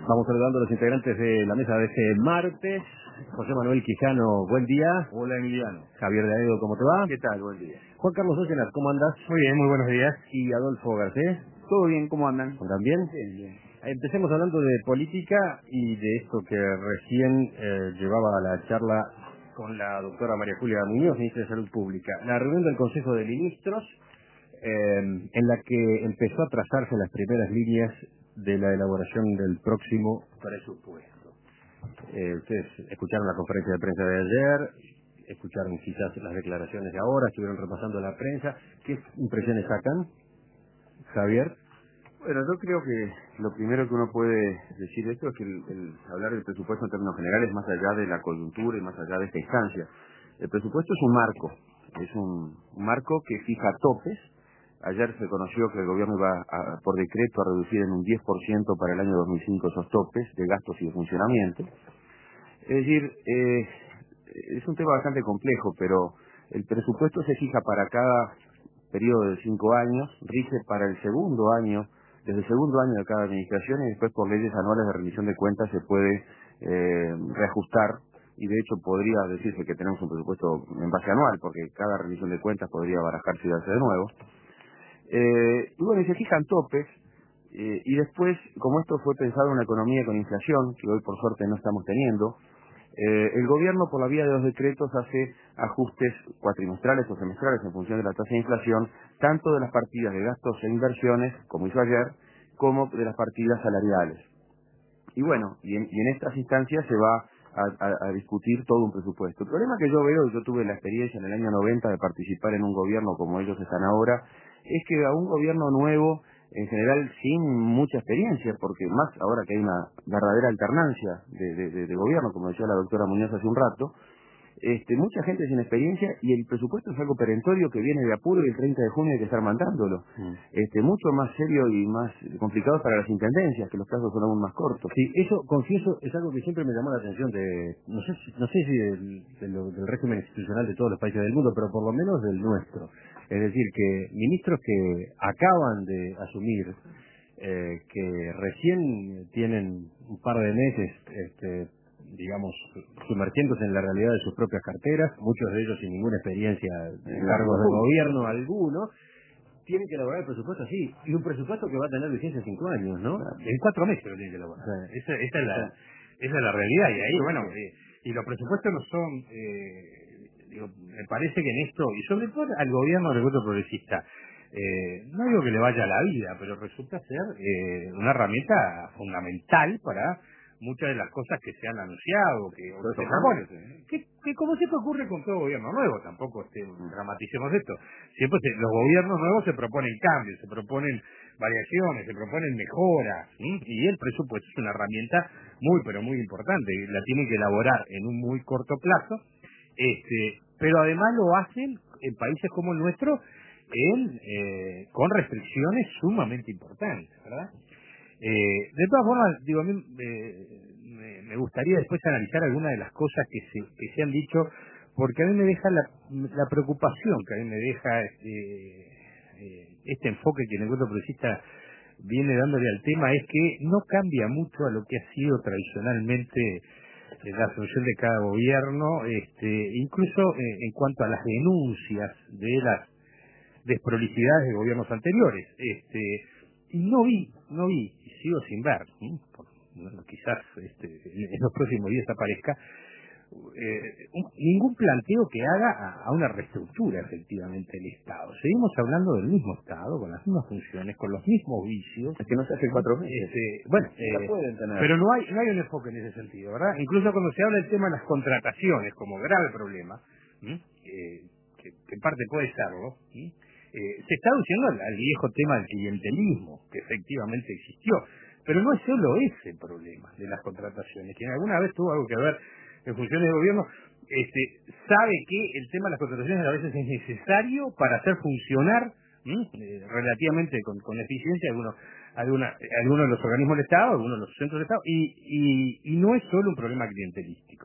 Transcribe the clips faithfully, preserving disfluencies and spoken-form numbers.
Vamos saludando a los integrantes de la mesa de este martes. José Manuel Quijano, buen día. Hola, Emiliano. Javier de Aedo, ¿cómo te va? ¿Qué tal? Buen día. Juan Carlos Ocenas, ¿cómo andas? Muy bien, muy buenos días. Y Adolfo Garcés. ¿Todo bien? ¿Cómo andan? ¿También? Bien, bien. Empecemos hablando de política y de esto que recién eh, llevaba a la charla con la doctora María Julia Muñoz, ministra de Salud Pública. La reunión del Consejo de Ministros, eh, en la que empezó a trazarse las primeras líneas de la elaboración del próximo presupuesto. Eh, ustedes escucharon la conferencia de prensa de ayer, escucharon quizás las declaraciones de ahora, estuvieron repasando la prensa. ¿Qué impresiones sacan, Javier? Bueno, yo creo que lo primero que uno puede decir de esto es que el, el hablar del presupuesto en términos generales, más allá de la coyuntura y más allá de esta instancia, el presupuesto es un marco, es un, un marco que fija topes. Ayer se conoció que el gobierno iba a, por decreto a reducir en un diez por ciento para el año dos mil cinco esos topes de gastos y de funcionamiento. Es decir, eh, es un tema bastante complejo, pero el presupuesto se fija para cada periodo de cinco años, rige para el segundo año, desde el segundo año de cada administración, y después por leyes anuales de rendición de cuentas se puede eh, reajustar, y de hecho podría decirse que tenemos un presupuesto en base anual, porque cada rendición de cuentas podría barajarse y darse de nuevo. Eh, y bueno, y se fijan topes, eh, y después, como esto fue pensado en una economía con inflación, que hoy por suerte no estamos teniendo, eh, el gobierno por la vía de los decretos hace ajustes cuatrimestrales o semestrales en función de la tasa de inflación, tanto de las partidas de gastos e inversiones, como hizo ayer, como de las partidas salariales. Y bueno, y en, y en estas instancias se va a, a, a discutir todo un presupuesto. El problema que yo veo, y yo tuve la experiencia en el año noventa de participar en un gobierno como ellos están ahora, es que a un gobierno nuevo, en general sin mucha experiencia, porque más ahora que hay una verdadera alternancia de, de, de, de gobierno, como decía la doctora Muñoz hace un rato, este, mucha gente sin experiencia, y el presupuesto es algo perentorio que viene de apuro y el treinta de junio hay que estar mandándolo. Mm. Este, mucho más serio y más complicado para las intendencias, que los plazos son aún más cortos. Sí, eso, confieso, es algo que siempre me llamó la atención de, no sé si, no sé si del, de lo, del régimen institucional de todos los países del mundo, pero por lo menos del nuestro. Es decir, que ministros que acaban de asumir, eh, que recién tienen un par de meses, este, digamos, sumergiéndose en la realidad de sus propias carteras, muchos de ellos sin ninguna experiencia en cargos de gobierno alguno, tienen que elaborar el presupuesto así, y un presupuesto que va a tener vigencia cinco años, ¿no? Claro. En cuatro meses lo tienen que elaborar. Sí. Esa, esa, es la, esa es la realidad, y ahí, bueno, eh, y los presupuestos no son, eh, digo, me parece que en esto, y sobre todo al gobierno del voto progresista, eh, no digo que le vaya a la vida, pero resulta ser eh, una herramienta fundamental para muchas de las cosas que se han anunciado, que o se proponen, que, que como siempre ocurre con todo gobierno nuevo, tampoco este, dramaticemos esto, siempre se, los gobiernos nuevos se proponen cambios, se proponen variaciones, se proponen mejoras, ¿sí? Y el presupuesto es una herramienta muy pero muy importante, la tienen que elaborar en un muy corto plazo, este, pero además lo hacen en países como el nuestro en, eh, con restricciones sumamente importantes, ¿verdad? Eh, de todas formas, digo, a mí eh, me, me gustaría después analizar algunas de las cosas que se, que se han dicho, porque a mí me deja la, la preocupación que a mí me deja este, eh, este enfoque que el encuentro progresista viene dándole al tema, es que no cambia mucho a lo que ha sido tradicionalmente eh, la solución de cada gobierno, este, incluso eh, en cuanto a las denuncias de las desprolijidades de gobiernos anteriores. Este, y no vi, no vi, y sigo sin ver, ¿sí? Por, bueno, quizás este, en los próximos días aparezca, eh, un, ningún planteo que haga a, a una reestructura efectivamente del Estado. Seguimos hablando del mismo Estado, con las mismas funciones, con los mismos vicios. Es que no se hace cuatro meses. Este, bueno, la eh, pueden tener. pero no hay, no hay un enfoque en ese sentido, ¿verdad? Incluso cuando se habla del tema de las contrataciones como grave problema, eh, que, que en parte puede serlo, ¿sí? Eh, se está aduciendo al, al viejo tema del clientelismo, que efectivamente existió, pero no es solo ese problema de las contrataciones. Quien alguna vez tuvo algo que ver en funciones de gobierno, este, sabe que el tema de las contrataciones a veces es necesario para hacer funcionar eh, relativamente con, con eficiencia algunos alguna, algunos de los organismos del Estado, algunos de los centros del Estado, y, y, y no es solo un problema clientelístico.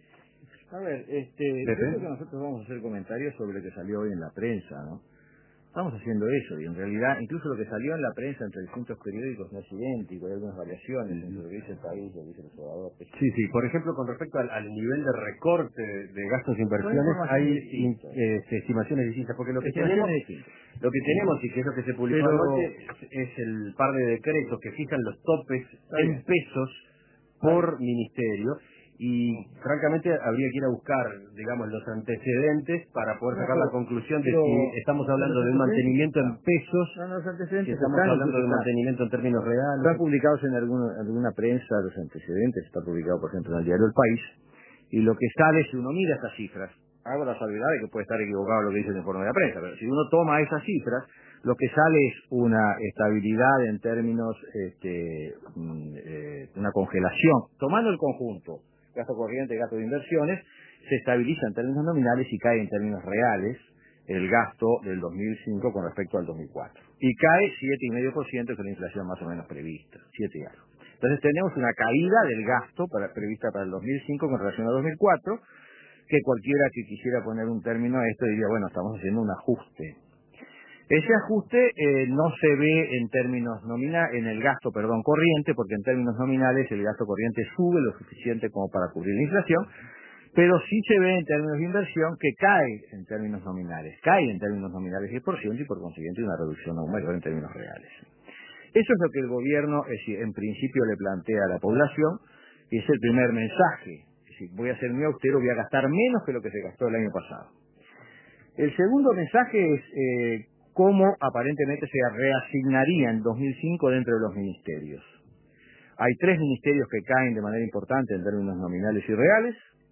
A ver, este, yo creo que nosotros vamos a hacer comentarios sobre lo que salió hoy en la prensa, ¿no? Estamos haciendo eso, y en realidad, incluso lo que salió en la prensa entre distintos periódicos no es idéntico, hay algunas variaciones entre lo que dice el país y lo que dice el observador. Sí, sí, por ejemplo, con respecto al, al nivel de recorte de, de gastos e inversiones, hay eh, estimaciones distintas, porque lo que tenemos, lo que tenemos y que es lo que se publicó Pero, anoche es, es el par de decretos que fijan los topes en pesos por ministerio. Y francamente habría que ir a buscar, digamos, los antecedentes para poder sacar la conclusión de si estamos hablando de un mantenimiento en pesos, no, los antecedentes si estamos hablando de un mantenimiento en términos reales. Están publicados en alguna, alguna prensa los antecedentes, está publicado por ejemplo en el diario El País, y lo que sale, si uno mira estas cifras, hago la salvedad de que puede estar equivocado lo que dice el informe de la prensa, pero si uno toma esas cifras, lo que sale es una estabilidad en términos, este, eh, una congelación, tomando el conjunto, gasto corriente, gasto de inversiones, se estabiliza en términos nominales y cae en términos reales el gasto del dos mil cinco con respecto al dos mil cuatro. Y cae siete coma cinco por ciento, que es la inflación más o menos prevista, siete y algo. Entonces tenemos una caída del gasto para, prevista para el dos mil cinco con relación al dos mil cuatro, que cualquiera que quisiera poner un término a esto diría, bueno, estamos haciendo un ajuste. Ese ajuste eh, no se ve en términos nominales, en el gasto, perdón, corriente, porque en términos nominales el gasto corriente sube lo suficiente como para cubrir la inflación, pero sí se ve en términos de inversión que cae en términos nominales, cae en términos nominales diez por ciento y por consiguiente una reducción aún mayor en términos reales. Eso es lo que el gobierno, es decir, en principio le plantea a la población, y es el primer mensaje, es decir, voy a ser muy austero, voy a gastar menos que lo que se gastó el año pasado. El segundo mensaje es eh, cómo aparentemente se reasignaría en dos mil cinco dentro de los ministerios. Hay tres ministerios que caen de manera importante en términos nominales y reales,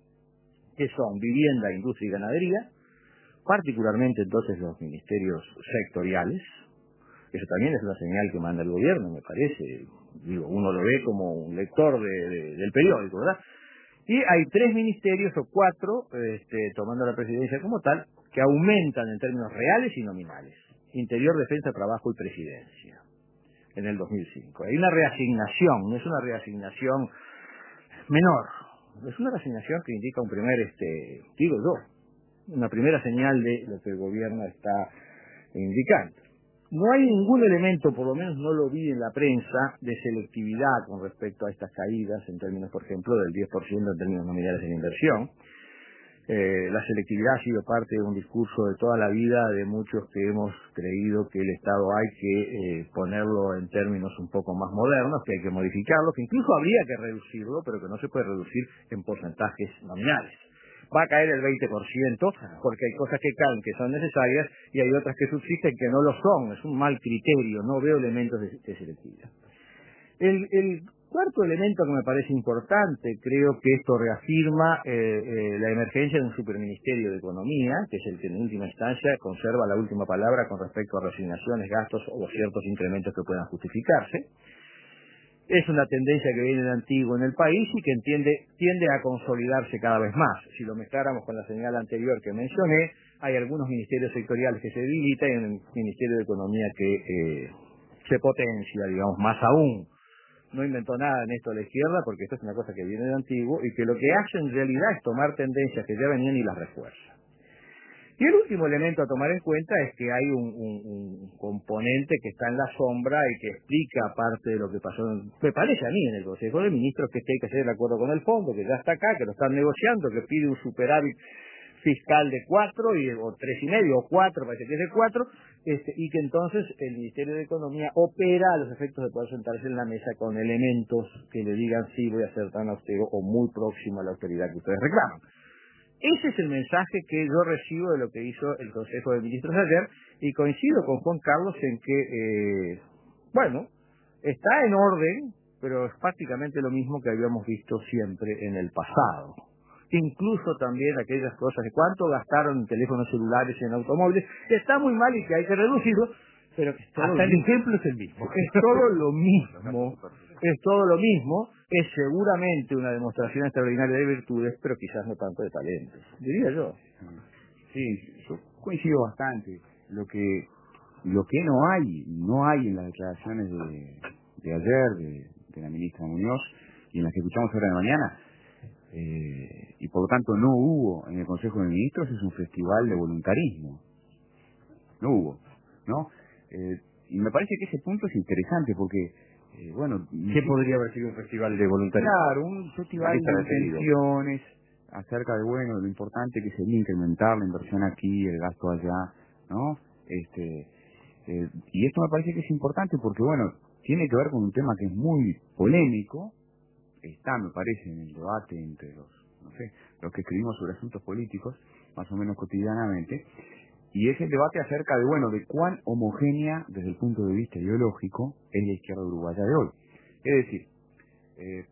que son vivienda, industria y ganadería, particularmente entonces los ministerios sectoriales. Eso también es una señal que manda el gobierno, me parece. Digo, uno lo ve como un lector de, de, del periódico, ¿verdad? Y hay tres ministerios o cuatro, este, tomando la presidencia como tal, que aumentan en términos reales y nominales. Interior, Defensa, Trabajo y Presidencia, en el dos mil cinco. Hay una reasignación, no es una reasignación menor, es una reasignación que indica un primer, este, digo yo, una primera señal de lo que el gobierno está indicando. No hay ningún elemento, por lo menos no lo vi en la prensa, de selectividad con respecto a estas caídas, en términos, por ejemplo, del diez por ciento en términos nominales en inversión. Eh, la selectividad ha sido parte de un discurso de toda la vida de muchos que hemos creído que el Estado hay que eh, ponerlo en términos un poco más modernos, que hay que modificarlo, que incluso habría que reducirlo, pero que no se puede reducir en porcentajes nominales. Va a caer el veinte por ciento porque hay cosas que caen que son necesarias y hay otras que subsisten que no lo son. Es un mal criterio, no veo elementos de, de selectividad. El, el cuarto elemento que me parece importante, creo que esto reafirma eh, eh, la emergencia de un superministerio de Economía, que es el que en última instancia conserva la última palabra con respecto a reasignaciones, gastos o ciertos incrementos que puedan justificarse. Es una tendencia que viene de antiguo en el país y que entiende, tiende a consolidarse cada vez más. Si lo mezcláramos con la señal anterior que mencioné, hay algunos ministerios sectoriales que se debilitan y un Ministerio de Economía que eh, se potencia, digamos, más aún. No inventó nada en esto a la izquierda porque esto es una cosa que viene de antiguo y que lo que hace en realidad es tomar tendencias que ya venían y las refuerza. Y el último elemento a tomar en cuenta es que hay un, un, un componente que está en la sombra y que explica parte de lo que pasó, en, me parece a mí, en el Consejo de Ministros, que, es que hay que hacer el acuerdo con el fondo, que ya está acá, que lo están negociando, que pide un superávit fiscal de cuatro, y, o tres y medio, o cuatro, parece que es de cuatro, este, y que entonces el Ministerio de Economía opera a los efectos de poder sentarse en la mesa con elementos que le digan sí, voy a ser tan austero o muy próximo a la austeridad que ustedes reclaman. Ese es el mensaje que yo recibo de lo que hizo el Consejo de Ministros ayer, y coincido con Juan Carlos en que, eh, bueno, está en orden, pero es prácticamente lo mismo que habíamos visto siempre en el pasado. Incluso también aquellas cosas de cuánto gastaron en teléfonos celulares y en automóviles, que está muy mal y que hay que reducirlo, pero que es todo hasta el ejemplo es el mismo. Es todo lo mismo, es todo lo mismo, es seguramente una demostración extraordinaria de virtudes, pero quizás no tanto de talentos, diría yo. Sí, yo coincido bastante. Lo que lo que no hay, no hay en las declaraciones de, de ayer de, de la ministra Muñoz y en las que escuchamos ahora de mañana, eh, y por lo tanto no hubo en el Consejo de Ministros, es un festival de voluntarismo. No hubo. ¿no? Eh, y me parece que ese punto es interesante porque, eh, bueno... ¿Qué podría haber sido un festival de voluntarios? Claro, un festival de intenciones acerca de, bueno, lo importante que sería incrementar la inversión aquí, el gasto allá, ¿no? Este, eh, y esto me parece que es importante porque, bueno, tiene que ver con un tema que es muy polémico, está, me parece, en el debate entre los, no sé, los que escribimos sobre asuntos políticos, más o menos cotidianamente, y es el debate acerca de, bueno, de cuán homogénea, desde el punto de vista ideológico, es la izquierda uruguaya de hoy. Es decir, eh,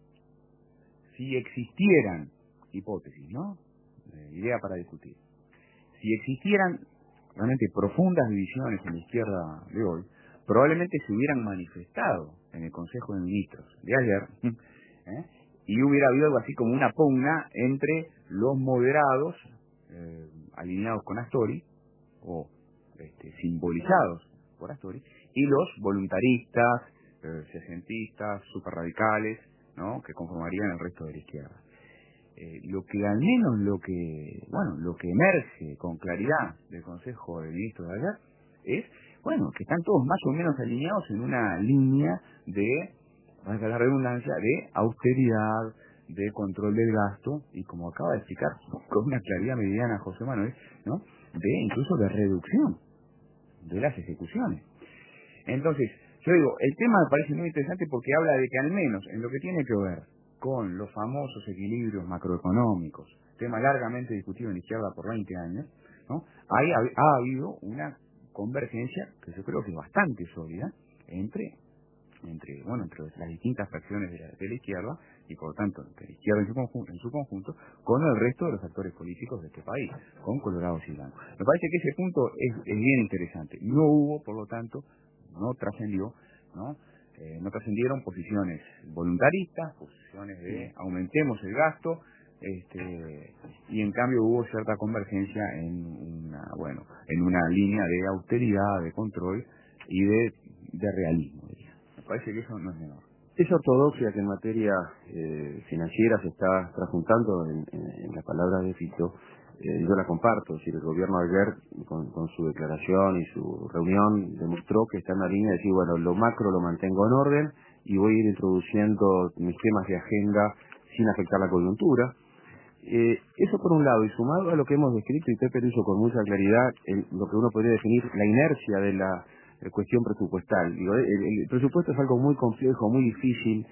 si existieran, hipótesis, ¿no? Eh, idea para discutir, si existieran realmente profundas divisiones en la izquierda de hoy, probablemente se hubieran manifestado en el Consejo de Ministros de ayer, ¿eh? Y hubiera habido algo así como una pugna entre los moderados, eh, alineados con Astori, o este, simbolizados por Astori, y los voluntaristas, eh, sesentistas, superradicales, ¿no? Que conformarían el resto de la izquierda. Eh, lo que al menos lo que, bueno, lo que emerge con claridad del Consejo de Ministros de ayer es, bueno, que están todos más o menos alineados en una línea de, valga la redundancia, de austeridad, de control del gasto, y como acaba de explicar con una claridad mediana José Manuel, ¿no? De incluso de reducción de las ejecuciones. Entonces, yo digo, el tema me parece muy interesante porque habla de que al menos en lo que tiene que ver con los famosos equilibrios macroeconómicos, tema largamente discutido en la izquierda por veinte años, ¿no? Ahí ha, ha habido una convergencia que yo creo que es bastante sólida entre, entre, bueno, entre las distintas fracciones de la, de la izquierda y por lo tanto entre la izquierda en su, conjunto, en su conjunto con el resto de los actores políticos de este país, con colorados y blancos. Me parece que ese punto es, es bien interesante. No hubo, por lo tanto, no trascendió, ¿no? Eh, no trascendieron posiciones voluntaristas, posiciones de aumentemos el gasto, este, y en cambio hubo cierta convergencia en una, bueno, en una línea de austeridad, de control y de, de realismo, diría. Me parece que eso no es menor. Esa ortodoxia que en materia eh, financiera se está transjuntando en, en, en las palabras de Fito, eh, yo la comparto. Es decir, el gobierno ayer, con, con su declaración y su reunión, demostró que está en la línea de decir, bueno, lo macro lo mantengo en orden y voy a ir introduciendo mis temas de agenda sin afectar la coyuntura. Eh, eso por un lado, y sumado a lo que hemos descrito, y Pepe lo hizo con mucha claridad, el, lo que uno podría definir la inercia de la eh, cuestión presupuestal. Digo, el, el presupuesto es algo muy complejo, muy difícil,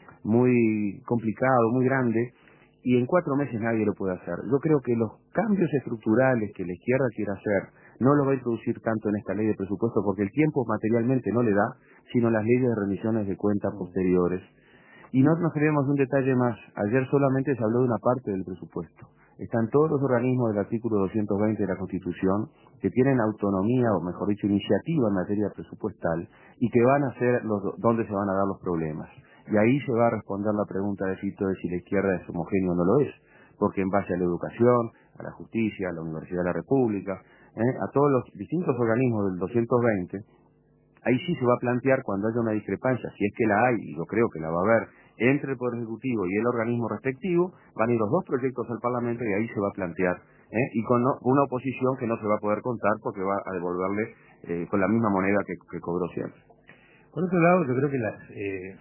muy complicado, muy grande, y en cuatro meses nadie lo puede hacer. Yo creo que los cambios estructurales que la izquierda quiere hacer no los va a introducir tanto en esta ley de presupuesto porque el tiempo materialmente no le da, sino las leyes de remisiones de cuentas posteriores. Y no nos queremos un detalle más. Ayer solamente se habló de una parte del presupuesto. Están todos los organismos del artículo doscientos veinte de la Constitución que tienen autonomía, o mejor dicho, iniciativa en materia presupuestal y que van a ser los donde se van a dar los problemas. Y ahí se va a responder la pregunta de Fito de si la izquierda es homogénea o no lo es. Porque en base a la educación, a la justicia, a la Universidad de la República, ¿eh? a todos los distintos organismos del doscientos veinte, ahí sí se va a plantear cuando haya una discrepancia, si es que la hay, y yo creo que la va a haber, entre el Poder Ejecutivo y el organismo respectivo, van a ir los dos proyectos al Parlamento y ahí se va a plantear, ¿eh? y con no, una oposición que no se va a poder contar porque va a devolverle eh, con la misma moneda que, que cobró siempre. Por otro lado, yo creo que las, eh,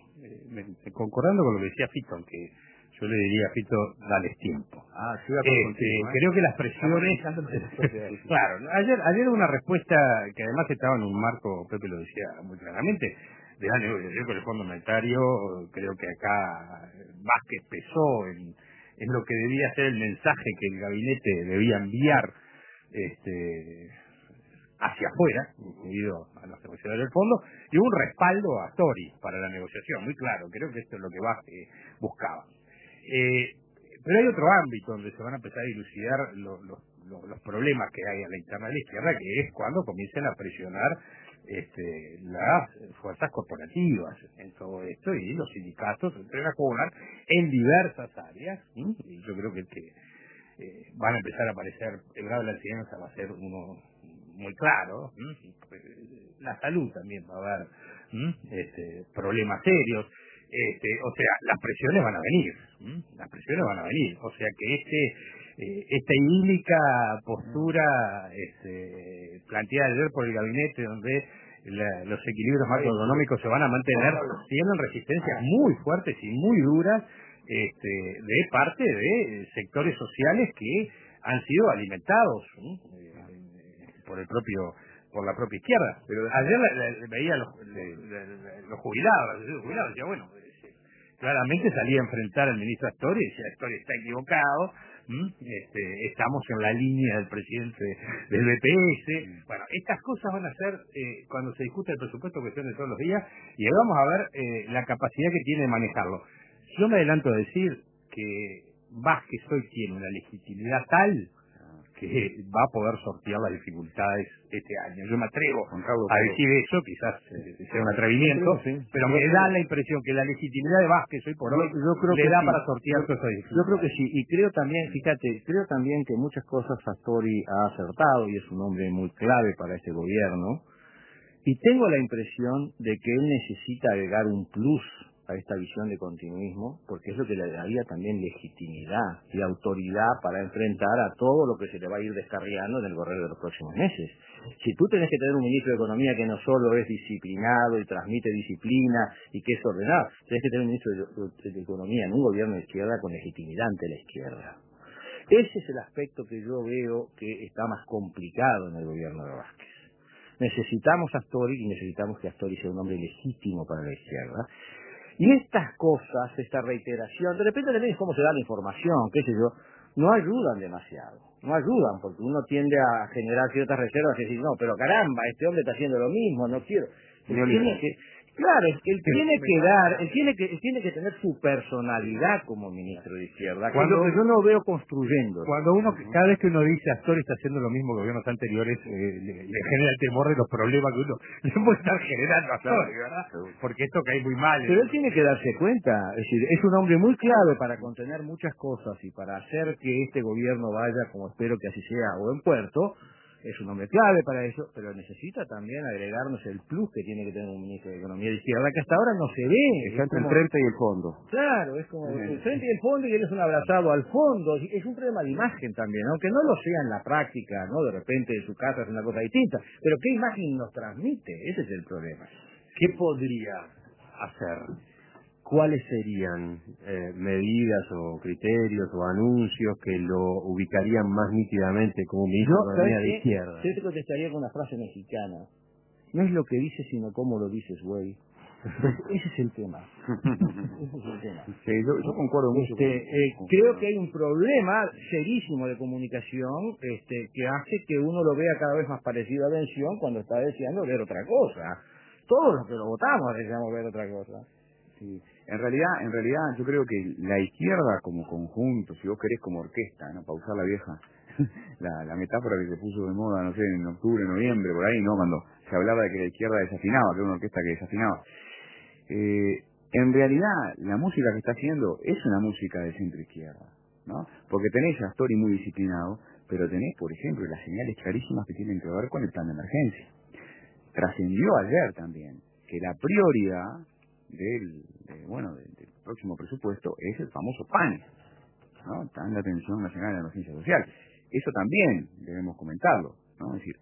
eh, concordando con lo que decía Fito, aunque yo le diría a Fito, dales tiempo. Ah, sí, de acuerdo este, contigo, ¿eh? Creo que las presiones... claro, ayer ayer una respuesta que además estaba en un marco, Pepe lo decía muy claramente, de la negociación con el Fondo Monetario. Creo que acá Vázquez pesó en, en lo que debía ser el mensaje que el gabinete debía enviar este hacia afuera, incluido a los negociadores del fondo, y hubo un respaldo a Astori para la negociación, muy claro. Creo que esto es lo que Vázquez buscaba. Eh, pero hay otro ámbito donde se van a empezar a dilucidar lo, lo, lo, los problemas que hay a la interna de la izquierda, que es cuando comiencen a presionar este, las fuerzas corporativas en todo esto, y los sindicatos entren a cobrar en diversas áreas. ¿sí? Y yo creo que, que eh, van a empezar a aparecer, el grado de la enseñanza va a ser uno muy claro. ¿sí? La salud también va a haber ¿sí? este, problemas serios. Este, o sea, las presiones van a venir, ¿m? las presiones van a venir, o sea que este, eh, esta idílica postura este, planteada ayer por el gabinete, donde la, los equilibrios macroeconómicos se van a mantener, tienen resistencias muy fuertes y muy duras este, de parte de sectores sociales que han sido alimentados ¿sí? por el propio por la propia izquierda. Pero ayer la, la, veía los, le, le, le, los jubilados, los jubilados decía, bueno, claramente salía a enfrentar al ministro Astori y decía, Astori está equivocado, este, estamos en la línea del presidente del B P S. Bueno, estas cosas van a ser, eh, cuando se discute el presupuesto, cuestión de todos los días, y ahí vamos a ver eh, la capacidad que tiene de manejarlo. Yo me adelanto a decir que Vázquez hoy tiene una legitimidad tal que va a poder sortear las dificultades este año. Yo me atrevo a decir eso, quizás eh, sea un atrevimiento, sí, pero me da la impresión que la legitimidad de Vázquez hoy por hoy yo, yo creo le que da sí. para sortear todas esas dificultades. Yo creo que sí, y creo también, fíjate, creo también que muchas cosas Astori ha acertado y es un hombre muy clave para este gobierno, y tengo la impresión de que él necesita agregar un plus a esta visión de continuismo, porque es lo que le daría también legitimidad y autoridad para enfrentar a todo lo que se le va a ir descarriando en el correr de los próximos meses. Si tú tenés que tener un ministro de Economía que no solo es disciplinado y transmite disciplina y que es ordenado, tenés que tener un ministro de, de Economía en un gobierno de izquierda con legitimidad ante la izquierda. Ese es el aspecto que yo veo que está más complicado en el gobierno de Vázquez. Necesitamos a Astori y necesitamos que Astori sea un hombre legítimo para la izquierda. Y estas cosas, esta reiteración, de repente también es cómo se da la información, qué sé yo, no ayudan demasiado, no ayudan, porque uno tiende a generar ciertas reservas y decir, no, pero caramba, este hombre está haciendo lo mismo, no quiero. Él tiene que, claro, él tiene que dar, él tiene que, él tiene que tener su personalidad como ministro de izquierda, cuando, que es lo que yo no veo construyendo. Cuando uno, cada vez que uno dice Astori está haciendo lo mismo que gobiernos anteriores, eh, le, le genera el temor de los problemas que uno le puede estar generando a Astori, ¿verdad? Porque esto cae muy mal. Pero él tiene que darse cuenta, es decir, es un hombre muy clave para contener muchas cosas y para hacer que este gobierno vaya, como espero que así sea, a buen puerto. Es un hombre clave para eso, pero necesita también agregarnos el plus que tiene que tener un ministro de Economía de izquierda, que hasta ahora no se ve. Está entre el frente y el fondo. Claro, es como el frente y el fondo, y él es un abrazado al fondo. Es un problema de imagen también, aunque no lo sea en la práctica, ¿no? De repente en su casa es una cosa distinta. Pero ¿qué imagen nos transmite? Ese es el problema. ¿Qué podría hacer? ¿Cuáles serían eh, medidas o criterios o anuncios que lo ubicarían más nítidamente como ministro de Economía de izquierda? Yo te contestaría con una frase mexicana. No es lo que dices, sino cómo lo dices, güey. Ese es el tema. Ese es el tema. Sí, yo, yo concuerdo mucho. Este, eh, creo que hay un problema serísimo de comunicación este, que hace que uno lo vea cada vez más parecido a Bención cuando está deseando ver otra cosa. Todos los que lo votamos deseamos ver otra cosa. Sí. En realidad, en realidad yo creo que la izquierda como conjunto, si vos querés como orquesta, ¿no? Para usar la vieja, la, la metáfora que se puso de moda, no sé, en octubre, noviembre, por ahí, ¿no? Cuando se hablaba de que la izquierda desafinaba, que era una orquesta que desafinaba. Eh, en realidad, la música que está haciendo es una música de centro-izquierda, ¿no? Porque tenés a Astori muy disciplinado, pero tenés, por ejemplo, las señales clarísimas que tienen que ver con el plan de emergencia. Trascendió ayer también que la prioridad del, de, bueno, del, del próximo presupuesto es el famoso P A N, ¿no? Plan de Atención Nacional de Emergencia Social. Eso también debemos comentarlo, ¿no? Es decir,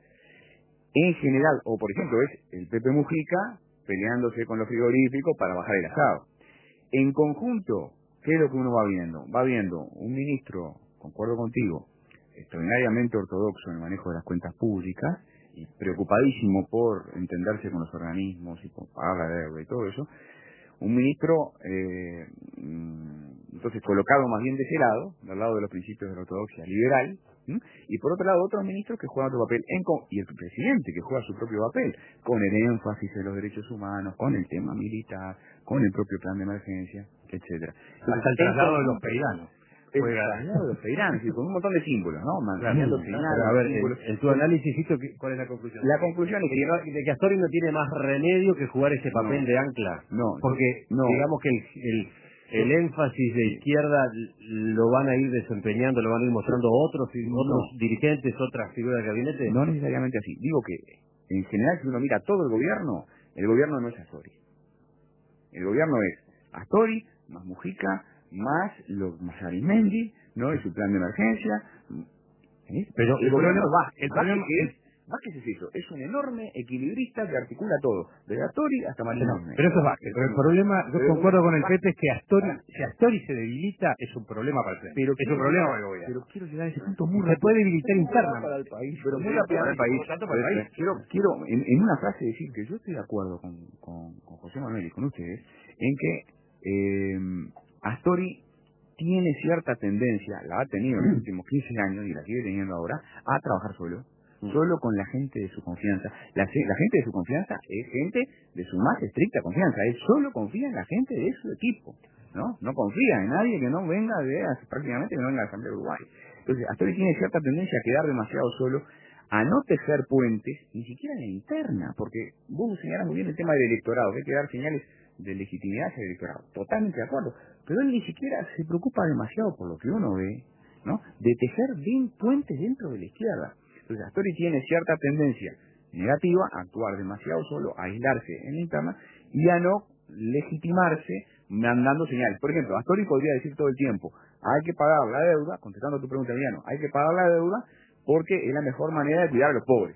en general, o por ejemplo, es el Pepe Mujica peleándose con los frigoríficos para bajar el asado. En conjunto, ¿qué es lo que uno va viendo? Va viendo un ministro, concuerdo contigo, extraordinariamente ortodoxo en el manejo de las cuentas públicas y preocupadísimo por entenderse con los organismos y por pagar la deuda y todo eso. Un ministro, eh, entonces, colocado más bien de ese lado, del lado de los principios de la ortodoxia liberal, ¿m? Y por otro lado, otros ministros que juegan otro papel, en y el presidente que juega su propio papel, con el énfasis en los derechos humanos, con el tema militar, con el propio plan de emergencia, etcétera. Hasta el traslado de los peiranos. El traslado de los peiranos, con un montón de símbolos, ¿no? Manteniendo claro, claro, a ver, en, en tu análisis, ¿cuál es la conclusión? La conclusión es que, que, de que Astori no tiene más remedio que jugar ese papel no, de ancla. No, porque no. digamos que el, el, el énfasis de izquierda lo van a ir desempeñando, lo van a ir mostrando otros no. otros dirigentes, otras figuras del gabinete. No necesariamente así. Digo que, en general, si uno mira todo el gobierno, el gobierno no es Astori. El gobierno es Astori, más Mujica, más los más Arismendi, ¿no? Y su plan de emergencia. ¿Eh? Pero el, el problema, va, el problema es Vázquez es eso, es un enorme equilibrista que articula todo, desde Astori hasta Mariano. No, pero eso es Vázquez. Pero el problema, yo pero concuerdo con el Vázquez, Pepe, es que Astori, si Astori se debilita, es un problema para el frente. pero Es un problema para el gobierno. Pero quiero llegar a ese punto muy Se rápido. puede debilitar internamente. Para el país, pero muy Sí, rápidamente. para el país. Por lo tanto, para el país. Quiero, quiero en, en una frase decir que yo estoy de acuerdo con, con, con José Manuel y con ustedes en que eh, Astori tiene cierta tendencia, la ha tenido en los últimos quince años y la sigue teniendo ahora, a trabajar solo, solo con la gente de su confianza. La, la gente de su confianza es gente de su más estricta confianza, él solo confía en la gente de su equipo, ¿no? No confía en nadie que no venga de, prácticamente que no venga de Asamblea de Uruguay. Entonces, Astori tiene cierta tendencia a quedar demasiado solo, a no tejer puentes, ni siquiera en la interna, porque vos señalás muy bien el tema del electorado, que hay que dar señales de legitimidad hacia el electorado, totalmente de acuerdo, pero él ni siquiera se preocupa demasiado por lo que uno ve, ¿no? De tejer bien puentes dentro de la izquierda. Entonces, Astori tiene cierta tendencia negativa a actuar demasiado solo, a aislarse en la interna y a no legitimarse mandando señales. Por ejemplo, Astori podría decir todo el tiempo, hay que pagar la deuda, contestando a tu pregunta, Emiliano, hay que pagar la deuda porque es la mejor manera de cuidar a los pobres,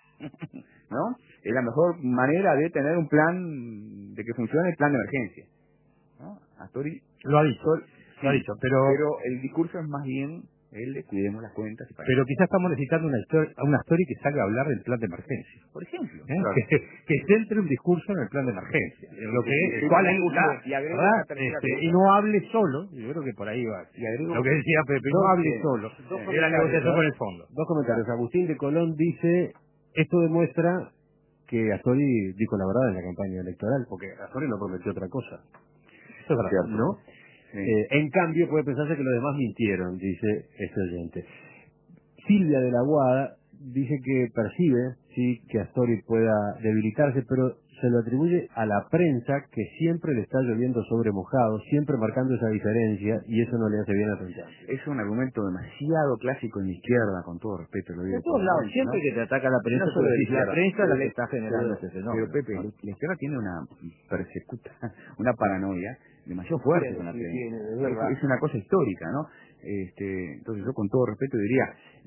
¿no? Es la mejor manera de tener un plan, de que funcione el plan de emergencia, ¿no? Astori Lo ha dicho, sí, lo ha dicho, pero... pero el discurso es más bien el de cuidemos las cuentas. Y pero quizás estamos necesitando una historia, una Astori que salga a hablar del plan de emergencia. Por ejemplo. ¿Eh? Claro. Que, que centre un discurso en el plan de emergencia. En lo que Sí, es, sí, cuál sí, es sí, la, y agrego ¿verdad? una tercera Este, cosa. y no hable solo, yo creo que por ahí va. Y agrego- Lo que decía Pepe, no Dos- hable sí, solo. dos Es la comentarios, negociación ¿no? con el fondo. Dos comentarios. Agustín de Colón dice, esto demuestra que Astori dijo la verdad en la campaña electoral, porque Astori no prometió otra cosa. Eso es verdad, ¿no? Sí. Eh, en cambio, puede pensarse que los demás mintieron, dice este oyente. Silvia de la Guada dice que percibe, sí, que Astori pueda debilitarse, pero se lo atribuye a la prensa que siempre le está lloviendo sobre mojado, siempre marcando esa diferencia, y eso no le hace bien al frente. Es un argumento demasiado clásico en la izquierda, con todo respeto, lo digo. De todos lados, siempre ¿no? que te ataca la prensa, No solo pues de decís, la izquierda, prensa es la pero que le- está generando pero- este fenómeno. Pero Pepe, ¿no? la, la izquierda tiene una persecuta, una paranoia demasiado fuerte Tiene, con la sí, prensa. tiene, es es, verdad. es una cosa histórica, ¿no? Este, entonces yo con todo respeto diría,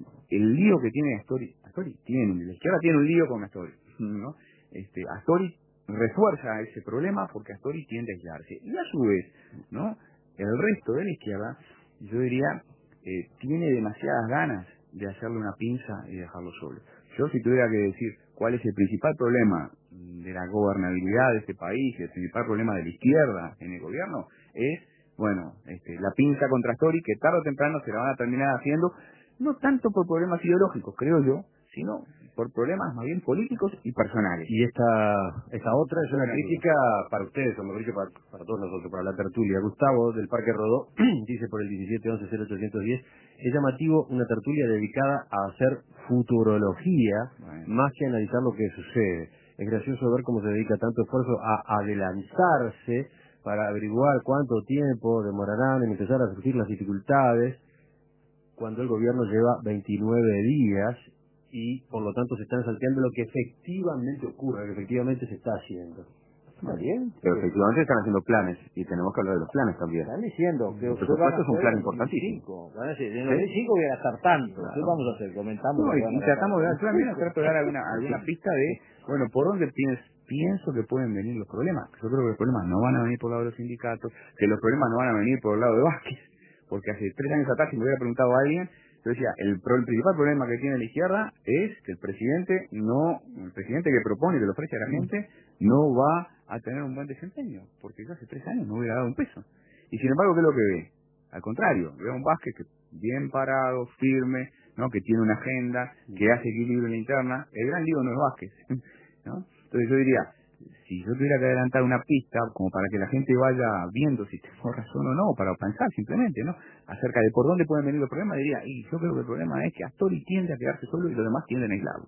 el lío que tiene Astori, Astori tiene, la izquierda tiene un lío con Astori, ¿no? Este, Astori refuerza ese problema porque Astori tiende a aislarse. Y a su vez, ¿no? El resto de la izquierda, yo diría, eh, tiene demasiadas ganas de hacerle una pinza y dejarlo solo. Yo si tuviera que decir cuál es el principal problema de la gobernabilidad de este país, el principal problema de la izquierda en el gobierno, es, bueno, este, la pinza contra Astori, que tarde o temprano se la van a terminar haciendo, no tanto por problemas ideológicos, creo yo, sino por problemas más bien políticos y personales. Y esta esta otra es una crítica para ustedes, o mejor dicho, para, para todos nosotros, para la tertulia. Gustavo, del Parque Rodó, dice por el diecisiete once cero ochocientos diez, es llamativo una tertulia dedicada a hacer futurología, Bueno. más que analizar lo que sucede. Es gracioso ver cómo se dedica tanto esfuerzo a adelantarse para averiguar cuánto tiempo demorarán en empezar a surgir las dificultades, cuando el gobierno lleva veintinueve días y por lo tanto se están salteando lo que efectivamente ocurre, que efectivamente se está haciendo. Está bien. Pero efectivamente están haciendo planes y tenemos que hablar de los planes también. Están diciendo que El ustedes presupuesto van a es un hacer plan en importantísimo. dos mil cinco. Van a decir, en dos mil cinco voy a gastar tanto. ¿Qué vamos a hacer? Comentamos. No, lo que y, van y a tratamos de dar, gastar. yo al menos trato de dar alguna, alguna pista de, bueno, por dónde tienes, pienso que pueden venir los problemas. Yo creo que los problemas no van a venir por el lado de los sindicatos, que los problemas no van a venir por el lado de Vázquez, porque hace tres años atrás, si me hubiera preguntado a alguien, yo decía, el, pro, el principal problema que tiene la izquierda es que el presidente no, el presidente que propone y que lo ofrece a la gente, no va a tener un buen desempeño, porque yo hace tres años no hubiera dado un peso. Y sin embargo, ¿qué es lo que ve? Al contrario, ve a un Vázquez que bien parado, firme, ¿no? Que tiene una agenda, que hace equilibrio en la interna. El gran lío no es Vázquez, ¿no? Entonces yo diría, si yo tuviera que adelantar una pista, como para que la gente vaya viendo si tengo razón o no, para pensar simplemente, ¿no? Acerca de por dónde pueden venir los problemas, diría, y yo creo que el problema es que Astori tiende a quedarse solo y los demás tienden a aislarlo.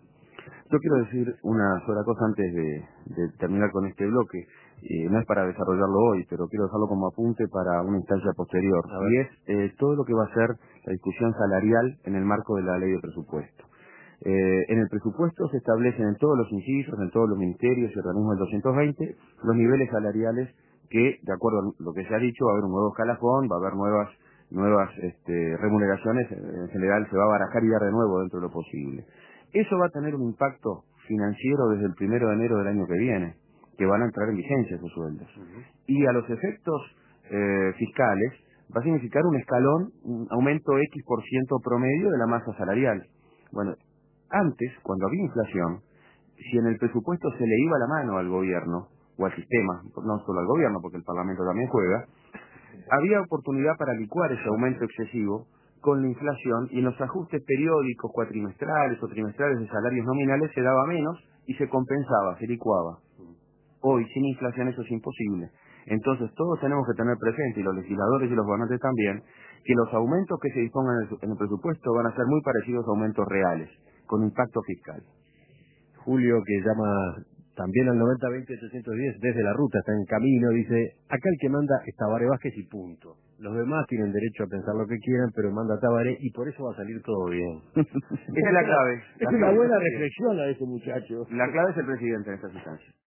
Yo quiero decir una sola cosa antes de, de terminar con este bloque. Eh, no es para desarrollarlo hoy, pero quiero dejarlo como apunte para una instancia posterior. Y es eh, todo lo que va a ser la discusión salarial en el marco de la ley de presupuesto. Eh, en el presupuesto se establecen en todos los incisos, en todos los ministerios y organismos del doscientos veinte, los niveles salariales que, de acuerdo a lo que se ha dicho, va a haber un nuevo escalafón, va a haber nuevas nuevas este, remuneraciones, en general se va a barajar y dar de nuevo dentro de lo posible. Eso va a tener un impacto financiero desde el primero de enero del año que viene, que van a entrar en vigencia esos sueldos. Uh-huh. Y a los efectos eh, fiscales va a significar un escalón, un aumento X por ciento promedio de la masa salarial. Bueno, antes, cuando había inflación, si en el presupuesto se le iba la mano al gobierno, o al sistema, no solo al gobierno, porque el Parlamento también juega, había oportunidad para licuar ese aumento excesivo con la inflación, y en los ajustes periódicos, cuatrimestrales o trimestrales de salarios nominales se daba menos y se compensaba, se licuaba. Hoy, sin inflación, eso es imposible. Entonces, todos tenemos que tener presente, y los legisladores y los gobernantes también, que los aumentos que se dispongan en el, en el presupuesto van a ser muy parecidos a aumentos reales, con impacto fiscal. Julio, que llama también al noventa veinte ochocientos diez desde la ruta, está en camino, dice: acá el que manda es Tabaré Vázquez y punto. Los demás tienen derecho a pensar lo que quieran, pero manda Tabaré y por eso va a salir todo bien. Esa es la clave. Es una buena reflexión la de ese muchacho. La clave es el presidente en esta instancia.